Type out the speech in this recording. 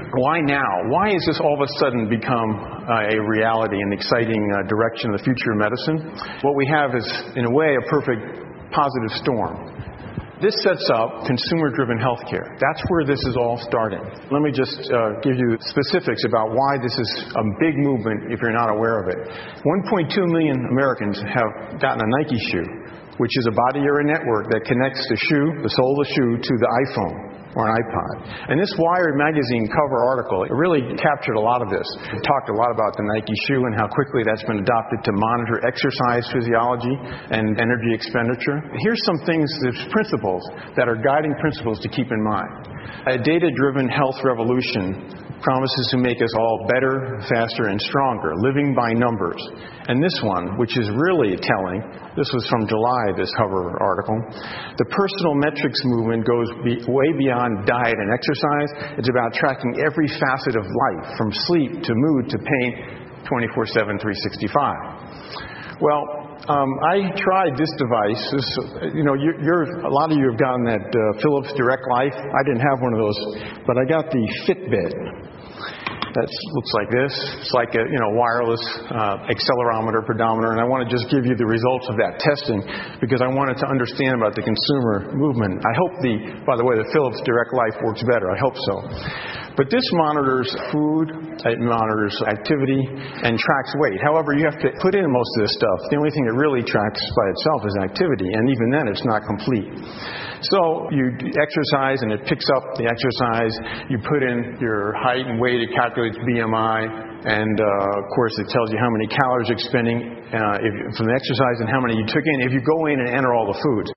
Why now? Why has this all of a sudden become a reality, an exciting direction of the future of medicine? What we have is, in a way, a perfect positive storm. This sets up consumer-driven healthcare. That's where this is all starting. Let me just give you specifics about why this is a big movement if you're not aware of it. 1.2 million Americans have gotten a Nike shoe, which is a body area network that connects the shoe, the sole of the shoe, to the iPhone or an iPod. And this Wired magazine cover article, it really captured a lot of this. It talked a lot about the Nike shoe and how quickly that's been adopted to monitor exercise physiology and energy expenditure. Here's some things, there's principles that are guiding principles to keep in mind. A data-driven health revolution promises to make us all better, faster, and stronger, living by numbers. And this one, which is really telling, this was from July, this Hover article, the personal metrics movement goes way beyond diet and exercise. It's about tracking every facet of life, from sleep to mood to pain, 24/7, 365. Well, I tried this device. A lot of you have gotten that Philips Direct Life. I didn't have one of those, but I got the Fitbit. That looks like this. It's like a wireless accelerometer, pedometer, and I want to just give you the results of that testing because I wanted to understand about the consumer movement. I hope by the way, the Philips Direct Life works better. I hope so. But this monitors food, it monitors activity, and tracks weight. However, you have to put in most of this stuff. The only thing it really tracks by itself is activity, and even then it's not complete. So you exercise, and it picks up the exercise. You put in your height and weight, it calculates BMI, and of course it tells you how many calories you're expending from the exercise and how many you took in if you go in and enter all the foods.